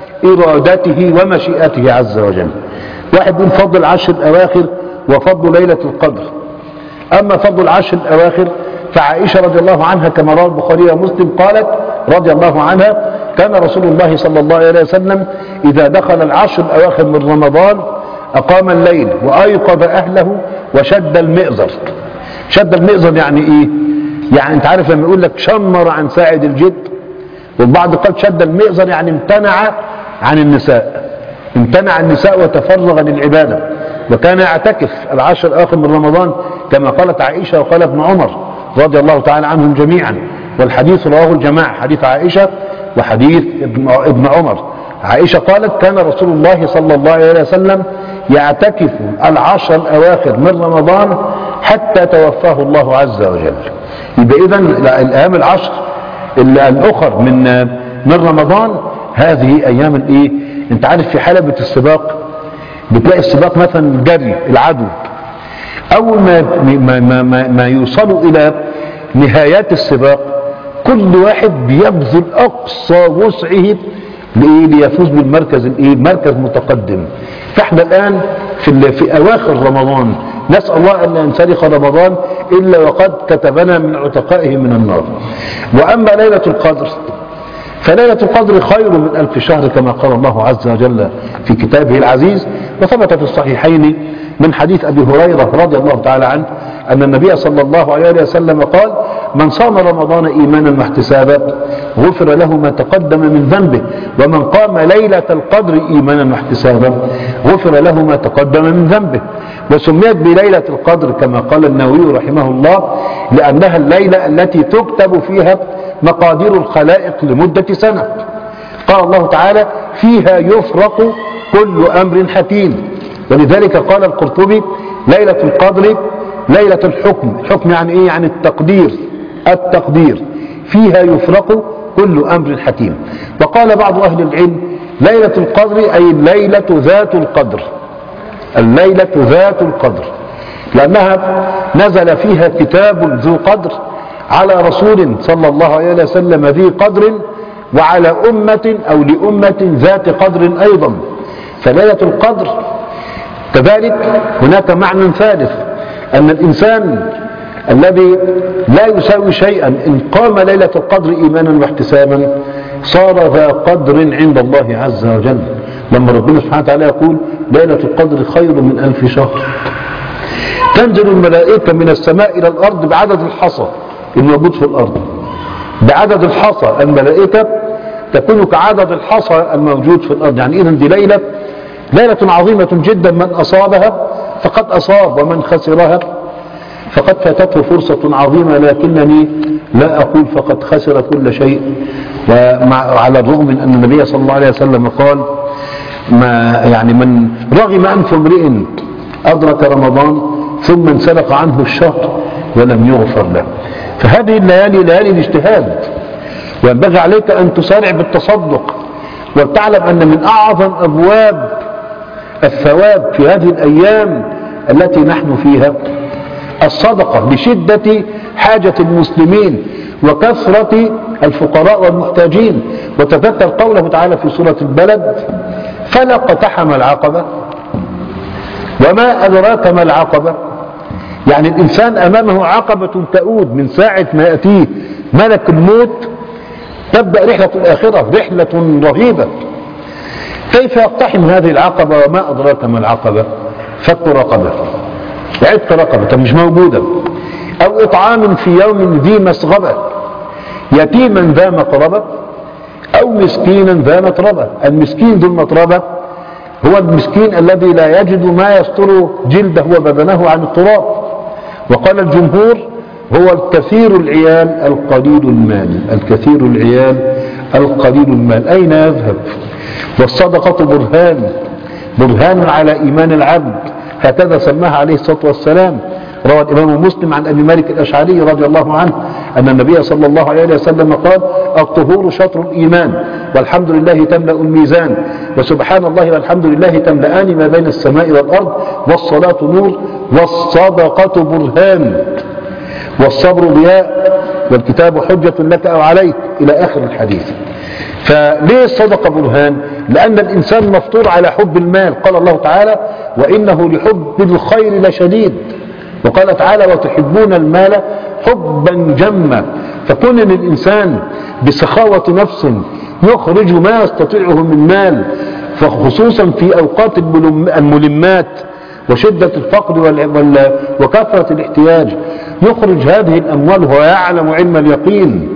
Speaker 2: إرادته ومشيئته عز وجل. واحد يقول فضل العشر الأواخر وفضل ليلة القدر. أما فضل العشر الأواخر فعائشة رضي الله عنها كما روى البخاري ومسلم قالت رضي الله عنها: كان رسول الله صلى الله عليه وسلم إذا دخل العشر الأواخر من رمضان أقام الليل وأيقظ أهله وشد المئزر. شد المئزر يعني إيه؟ يعني أنت عارف لما يقول لك شمر عن ساعد الجد، والبعض قال شد المئزر يعني امتنع عن النساء، امتنع النساء وتفرغ للعبادة. وكان يعتكف العشر الأواخر من رمضان كما قالت عائشة وقال ابن عمر رضي الله تعالى عنهم جميعا، والحديث رواه الجماعة، حديث عائشة وحديث ابن عمر. عائشة قالت: كان رسول الله صلى الله عليه وسلم يعتكف العشر الأواخر من رمضان حتى توفاه الله عز وجل. يبقى إذن الأيام العشر الأخر من من رمضان هذه أيام الإيه؟ أنت عارف في حلبة السباق بتلاقي السباق مثلا جري العدو، أول ما ما ما, ما, ما يوصلوا إلى نهايات السباق كل واحد بيبذل أقصى وسعه ليفوز بالمركز الإيه؟ مركز متقدم. فاحنا الآن في في أواخر رمضان، نسأل الله أن ينسلخ رمضان إلا وقد كتبنا من عتقائه من النار. وأما ليلة القدر فليلة القدر خير من ألف شهر كما قال الله عز وجل في كتابه العزيز. وثبت في الصحيحين من حديث أبي هريرة رضي الله تعالى عنه أن النبي صلى الله عليه وسلم قال: من صام رمضان إيمانا واحتسابا غفر له ما تقدم من ذنبه، ومن قام ليلة القدر إيمانا واحتسابا غفر له ما تقدم من ذنبه. وسميت بليلة القدر كما قال النووي رحمه الله لأنها الليلة التي تكتب فيها مقادير الخلائق لمدة سنة. قال الله تعالى: فيها يفرق كل أمر حكيم. ولذلك قال القرطبي: ليلة القدر ليلة الحكم. الحكم يعني ايه؟ يعني التقدير. التقدير فيها يفرق كل أمر حكيم. وقال بعض أهل العلم: ليلة القدر أي الليلة ذات القدر، الليلة ذات القدر، لأنها نزل فيها كتاب ذو قدر على رسول صلى الله عليه وسلم ذي قدر، وعلى أمة أو لأمة ذات قدر أيضا. فليلة القدر كذلك هناك معنى ثالث، أن الإنسان الذي لا يساوي شيئا إن قام ليلة القدر إيمانا واحتسابا صار ذا قدر عند الله عز وجل. لما ربنا سبحانه وتعالى يقول: ليلة القدر خير من ألف شهر، تنزل الملائكة من السماء إلى الأرض بعدد الحصى الموجود في الأرض، بعدد الحصى الملائكة تكون كعدد الحصى الموجود في الأرض. يعني إذن دي ليلة ليلة عظيمة جدا، من أصابها فقد أصاب، ومن خسرها فقد فاتته فرصة عظيمة، لكنني لا أقول فقد خسر كل شيء. وعلى الرغم من أن النبي صلى الله عليه وسلم قال ما يعني من رغم أنف امرئ أدرك رمضان ثم انسلق عنه الشهر ولم يغفر له. فهذه الليالي ليالي الاجتهاد، وينبغي عليك أن تسارع بالتصدق، وتعلم أن من أعظم أبواب الثواب في هذه الأيام التي نحن فيها الصدقة، لشدة حاجة المسلمين وكثرة الفقراء والمحتاجين. وتذكر قوله تعالى في سورة البلد: فلا اقتحم العقبة وما أدراك ما العقبة. يعني الإنسان أمامه عقبة تؤود من ساعة ما يأتيه ملك الموت، تبدأ رحلة الآخرة، رحلة رهيبة. كيف يقتحم هذه العقبة؟ وما أدراك ما العقبة؟ فك رقبة، عتق رقبة مش موجودة، أو إطعام في يوم ذي مسغبة، يتيما ذا مقربة أو مسكينا ذا متربة. المسكين ذو المتربة هو المسكين الذي لا يجد ما يستر جلده وبدنه عن التراب. وقال الجمهور: هو الكثير العيال القليل المال، الكثير العيال القليل المال. أين يذهب؟ والصدقة برهان، برهان على إيمان العبد، هكذا سماها عليه الصلاة والسلام. روى الإمام مسلم عن أبي مالك الأشعري رضي الله عنه أن النبي صلى الله عليه وسلم قال: الطهور شطر الإيمان، والحمد لله تملأ الميزان، وسبحان الله والحمد لله تملأان ما بين السماء والأرض، والصلاة نور، والصدقة برهان، والصبر ضياء، والكتاب حجة لك أو عليك، إلى آخر الحديث. فليه الصدقة برهان؟ لأن الإنسان مفطور على حب المال. قال الله تعالى: وإنه لحب الخير لشديد. وقال تعالى: وتحبون المال حبا جما. فكون ان الانسان بسخاوة نفس يخرج ما يستطيعه من مال، فخصوصا في اوقات الملمات وشدة الفقر وكثرة الاحتياج، يخرج هذه الاموال وهو يعلم علم اليقين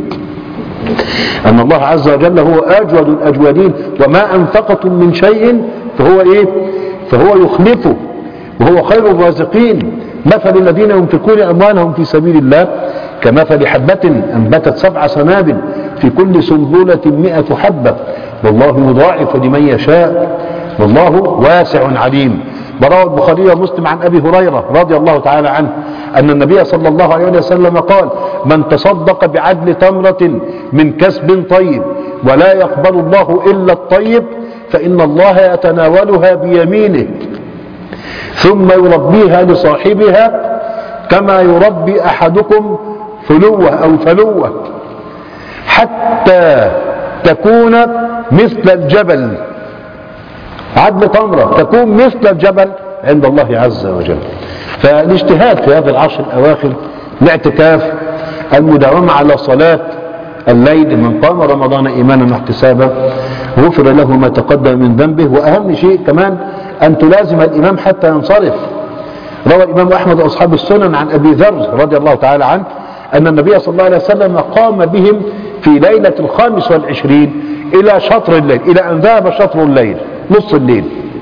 Speaker 2: ان الله عز وجل هو اجود الاجودين، وما انفقتم من شيء فهو ايه فهو يخلفه وهو خير الرازقين. مثل الذين ينفقون أموالهم في سبيل الله كمثل حبة أنبتت سبع سنابل في كل سنبلة مئة حبة، والله يضاعف لمن يشاء، والله واسع عليم. وروى البخاري ومسلم عن أبي هريرة رضي الله تعالى عنه أن النبي صلى الله عليه وسلم قال: من تصدق بعدل تمرة من كسب طيب ولا يقبل الله إلا الطيب فإن الله يتناولها بيمينه ثم يربيها لصاحبها كما يربي أحدكم فلوة أو فلوة حتى تكون مثل الجبل. عدل تمرة تكون مثل الجبل عند الله عز وجل. فالاجتهاد في هذا العشر الأواخر، الاعتكاف، المداومة على صلاة الليل، من قام رمضان إيمانا واحتسابا غفر له ما تقدم من ذنبه. وأهم شيء كمان أن تلازم الإمام حتى ينصرف. روى الإمام أحمد وأصحاب السنن عن أبي ذر رضي الله تعالى عنه أن النبي صلى الله عليه وسلم قام بهم في ليلة الخامس والعشرين إلى شطر الليل، إلى أن ذهب شطر الليل، نص الليل.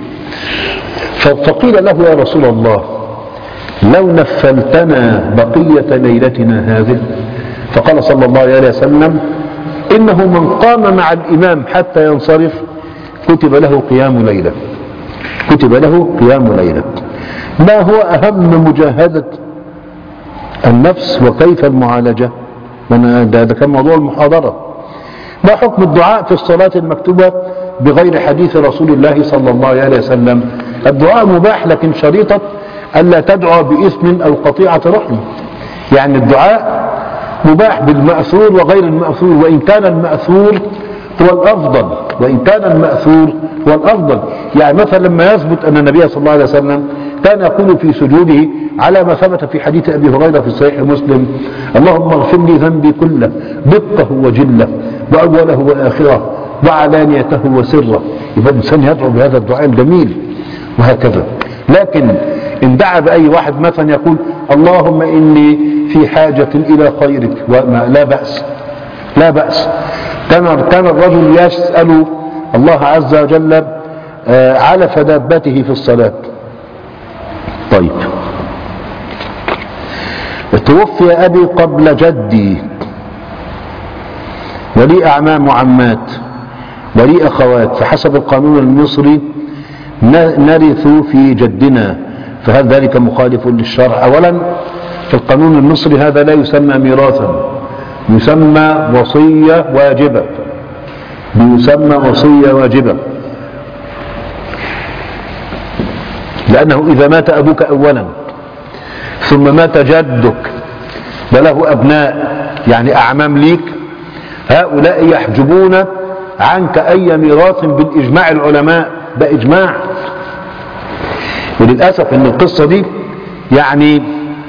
Speaker 2: فقيل له: يا رسول الله، لو نفلتنا بقية ليلتنا هذه؟ فقال صلى الله عليه وسلم: إنه من قام مع الإمام حتى ينصرف كتب له قيام ليلة، كتب له قيام ليلة. ما هو أهم مجاهدة النفس وكيف المعالجة؟ ده كان موضوع المحاضرة. ما حكم الدعاء في الصلاة المكتوبة بغير حديث رسول الله صلى الله عليه وسلم؟ الدعاء مباح، لكن شريطة ألا تدعو بإثم أو قطيعة رحم. يعني الدعاء مباح بالمأثور وغير المأثور، وإن كان المأثور هو الأفضل، وإن كان المأثور هو الأفضل. يعني مثلا لما يثبت أن النبي صلى الله عليه وسلم كان يقول في سجوده على ما ثبت في حديث أبي هريرة في صحيح مسلم: اللهم اغفر لي ذنبي كله دقه وجله وأوله وآخره وعلانيته وسره. يبقى الإنسان يدعو بهذا الدعاء الجميل وهكذا. لكن إن دعا بأي واحد مثلا يقول: اللهم إني في حاجة إلى خيرك، وما لا بأس، لا بأس. كان كان الرجل يسأل الله عز وجل علف دابته في الصلاة. طيب، توفي أبي قبل جدي ولي أعمام وعمات ولي أخوات، فحسب القانون المصري نرث في جدنا، فهل ذلك مخالف للشرع؟ أولا في القانون المصري هذا لا يسمى ميراثا، يسمى وصية واجبة، يسمى وصية واجبة، لأنه إذا مات أبوك أولا ثم مات جدك وله أبناء يعني أعمام ليك، هؤلاء يحجبون عنك أي ميراث بالإجماع العلماء، ده إجماع. وللأسف أن القصة دي يعني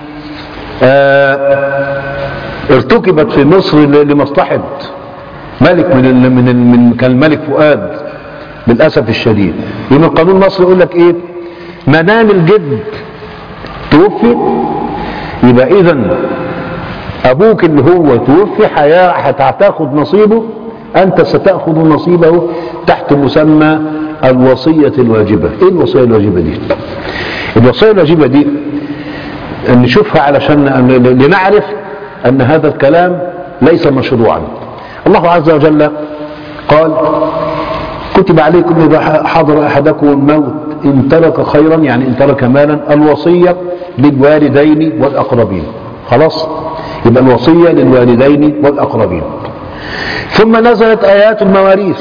Speaker 2: آه ارتكبت في مصر لمصلحة ملك من من من كان الملك فؤاد للأسف الشديد. لأن القانون المصري يقول لك إيه؟ ما دام الجد توفي يبقى إذن أبوك اللي هو توفي هتاخد نصيبه، أنت ستأخذ نصيبه تحت مسمى الوصية الواجبة. إيه الوصية الواجبة دي؟ الوصية الواجبة دي نشوفها علشان لنعرف أن هذا الكلام ليس مشروعا. الله عز وجل قال: كتب عليكم إذا حضر أحدكم الموت إن ترك خيرا، يعني إن ترك مالا، الوصية للوالدين والأقربين. خلاص، يبقى الوصية للوالدين والأقربين. ثم نزلت آيات المواريث،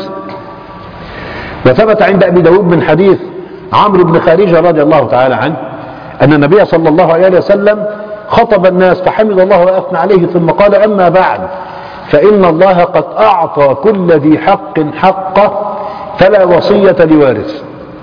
Speaker 2: وثبت عند أبي داود من حديث عمرو بن خارجة رضي الله تعالى عنه أن النبي صلى الله عليه وسلم خطب الناس فحمد الله وأثنى عليه ثم قال: أما بعد فإن الله قد أعطى كل ذي حق حقه فلا وصية لوارث.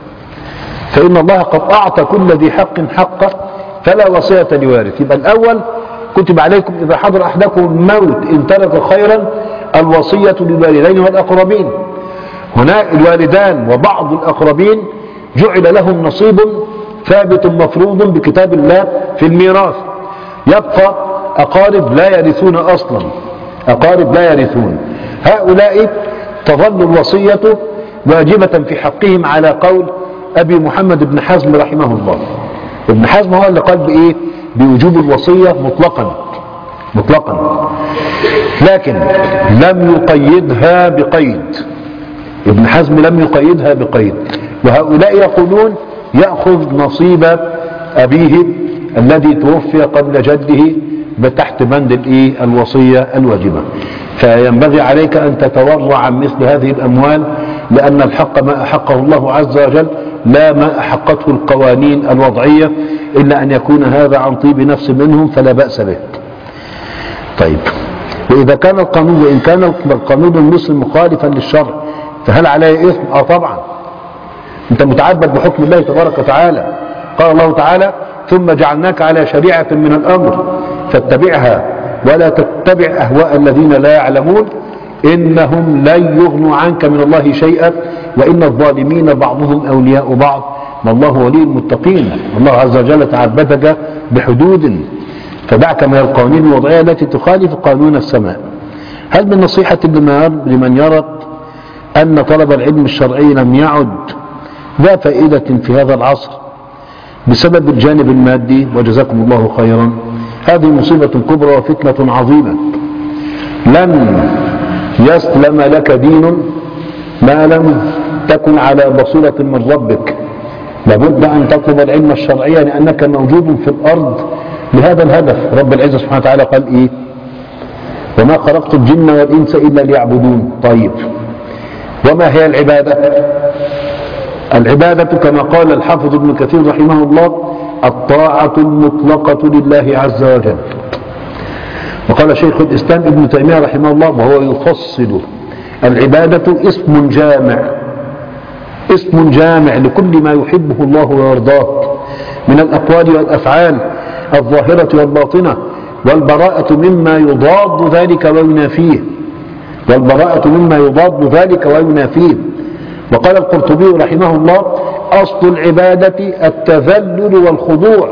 Speaker 2: فإن الله قد أعطى كل ذي حق حقه فلا وصية لوارث. يبقى الأول كتب عليكم إذا حضر أحدكم الموت إن ترك خيرا الوصية للوالدين والأقربين. هنا الوالدان وبعض الأقربين جعل لهم نصيب ثابت مفروض بكتاب الله في الميراث، يبقى أقارب لا يرثون أصلا، أقارب لا يرثون، هؤلاء تظل الوصية واجبة في حقهم على قول أبي محمد بن حزم رحمه الله. ابن حزم هو اللي قال بإيه؟ بوجوب الوصية مطلقا مطلقا، لكن لم يقيدها بقيد. ابن حزم لم يقيدها بقيد، وهؤلاء يقولون يأخذ نصيب أبيه الذي توفي قبل جده تحت بند الإيه؟ الوصية الواجبة. فينبغي عليك أن تتورع عن مثل هذه الأموال، لأن الحق ما أحقه الله عز وجل لا ما أحقته القوانين الوضعية، إلا أن يكون هذا عن طيب نفس منهم فلا بأس به. طيب، وإذا كان القانون وإن كان القانون المصري مخالفا للشرع فهل عليه إثم؟ آه طبعا، أنت متعبد بحكم الله تبارك وتعالى. قال الله تعالى: ثم جعلناك على شريعة من الأمر فاتبعها ولا تتبع أهواء الذين لا يعلمون إنهم لن يغنوا عنك من الله شيئا وإن الظالمين بعضهم أولياء بعض والله ولي المتقين. الله عز وجل تعبدك بحدود، فدعك من القوانين الوضعية التي تخالف قانون السماء. هل من نصيحة لمن يرى أن طلب العلم الشرعي لم يعد ذا فائدة في هذا العصر بسبب الجانب المادي؟ وجزاكم الله خيرا. هذه مصيبة كبرى وفتنة عظيمة. لن يسلم لك دين ما لم تكن على بصيرة من ربك. لابد أن تطلب العلم الشرعي لأنك موجود في الأرض لهذا الهدف. رب العزة سبحانه وتعالى قال إيه؟ وما خلقت الجن والإنس إلا ليعبدون. طيب، وما هي العبادة؟ العبادة كما قال الحافظ ابن كثير رحمه الله: الطاعة المطلقة لله عز وجل. وقال شيخ الإسلام ابن تيمية رحمه الله وهو يفصل: العبادة اسم جامع، اسم جامع لكل ما يحبه الله ويرضاه من الأقوال والأفعال الظاهرة والباطنة، والبراءة مما يضاد ذلك وينافيه، والبراءة مما يضاد ذلك وينافيه. وقال القرطبي رحمه الله: أصل العبادة التذلل والخضوع.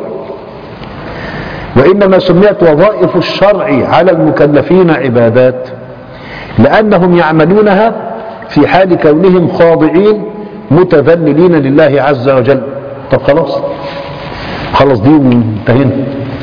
Speaker 2: وإنما سميت وظائف الشرع على المكلفين عبادات لأنهم يعملونها في حال كونهم خاضعين متذللين لله عز وجل. طب خلاص خلاص دي وانتهينا.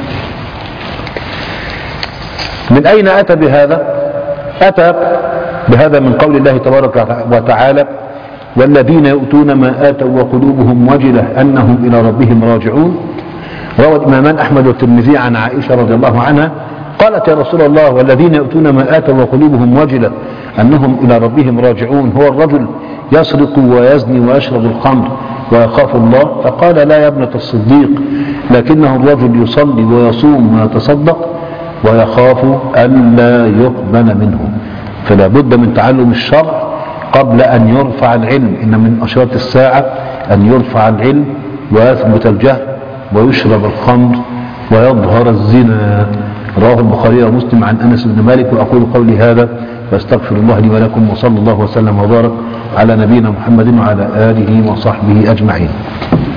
Speaker 2: من أين أتى بهذا؟ أتى بهذا من قول الله تبارك وتعالى والذين يؤتون ما آتوا وقلوبهم وجلة أنهم إلى ربهم راجعون. روى الإمامان أحمد والترمذي عن عائشة رضي الله عنها قالت يا رسول الله والذين يؤتون ما آتوا وقلوبهم وجلة أنهم إلى ربهم راجعون هو الرجل يسرق ويزني ويشرب الخمر ويخاف الله؟ فقال لا يا ابنة الصديق لكنه الرجل يصلي ويصوم ويتصدق ويخاف ألا يقبل منه. فلا بد من تعلم الشرع قبل أن يرفع العلم. إن من أشراط الساعة أن يرفع العلم ويثبت الجهل ويشرب الخمر ويظهر الزنا. رواه البخاري ومسلم عن أنس بن مالك. وأقول قولي هذا واستغفر الله لي ولكم وصلى الله وسلم وبارك على نبينا محمد وعلى آله وصحبه أجمعين.